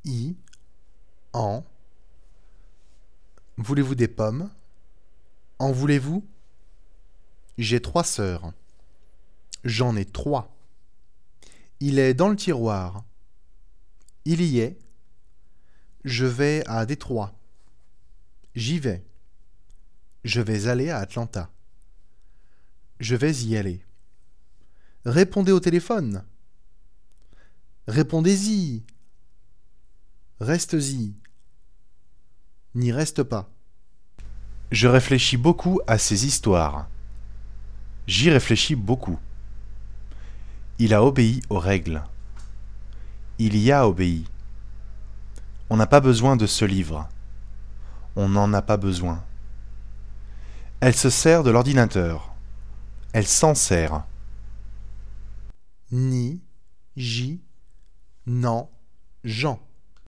I, en. Voulez-vous des pommes? En voulez-vous? J'ai 3 sœurs. J'en ai 3. Il est dans le tiroir. Il y est. Je vais à Détroit. J'y vais. Je vais aller à Atlanta. Je vais y aller. Répondez au téléphone. Répondez-y. Reste-y. N'y reste pas. Je réfléchis beaucoup à ces histoires. J'y réfléchis beaucoup. Il a obéi aux règles. Il y a obéi. On n'a pas besoin de ce livre. On n'en a pas besoin. Elle se sert de l'ordinateur. Elle s'en sert. Ni, j'y, non, Jean.